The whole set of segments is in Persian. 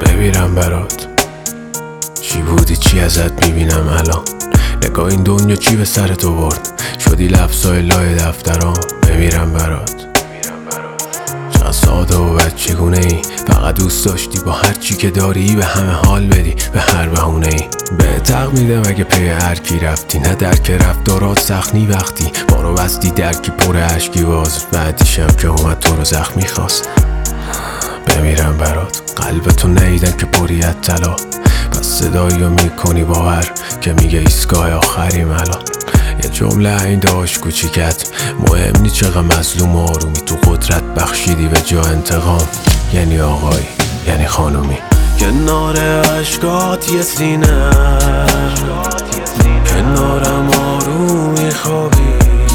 بمیرم برات. چی بودی چی ازت میبینم الان؟ نگاه این دنیا چی به سر تو برد؟ شدی لفظای لای دفترام. بمیرم برات. چقدر ساده و بچگونه ای، فقط دوست داشتی با هر چی که داری به همه حال بدی، به هر بهونه ای. به تق میدم اگه پی هر کی رفتی، نه درک رفتارات سخنی وقتی ما رو بستی درکی پر عشقی باز. بعدی شب که اومد تو رو زخمی خواست. بمیرم برات. قلبتو نیدن که پریت طلا، پس صدایی رو میکنی باور که میگه ایستگاه آخریم الان. یه جمله این داشت کوچیکت، مهم نی چقدر مظلوم و آرومی، تو قدرت بخشیدی به جا انتقام. یعنی آقایی یعنی خانومی. کنار عشقات یه سینه، کنارم آرومی خوابی،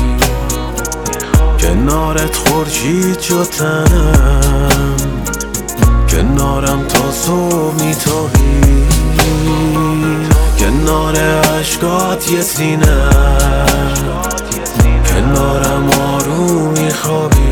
کنارت خورشید شد تنم، کنارم تا صبح میتابی. کنار عشقات یه سینه، کنارم آرومی خوابی،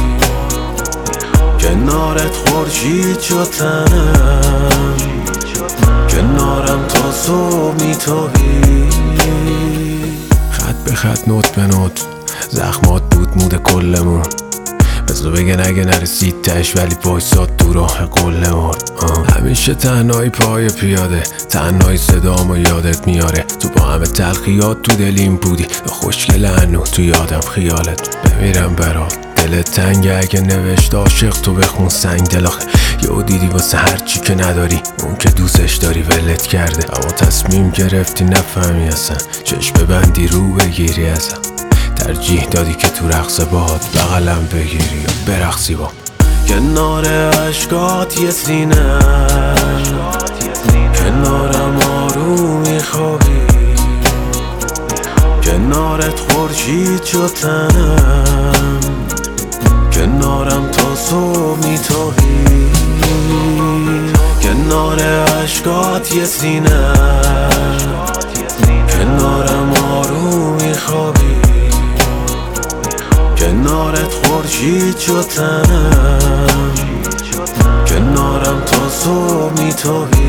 کنارت خورشید شد تنم، کنارم تا صبح میتابی. خط به خط نوت به نوت زخمات بود مود کلمون، بذار بگن اگه نرسید تش ولی وایساد تو راه قلمون. همیشه تنهایی پای پیاده، تنهایی صدامو یادت میاره، تو با همه تلخیات تو دلیم بودی، خوشگل هنو تو یادم خیالت. بمیرم برات. دلت تنگه اگه نوشت عاشق تو بخون سنگ دل، آخه یهو دیدی واسه هر چی که نداری اون که دوستش داری ولت کرده. اما تصمیم گرفتی نفهمی اصلا، چشم ببندی رو بگیری ازم، ترجیح دادی که تو رقص باهات بغلم بگیری و برقصی با. کنار عشقات یه سینه، کنارم آرومی خوابی، کنارت خورشید شد تنم، کنارم تا صبح میتابی. کنار عشقات یه سینه، کنارم آرومی خوابی، کنارت خورشید شد تنم، کنارم تا صبح میتابی.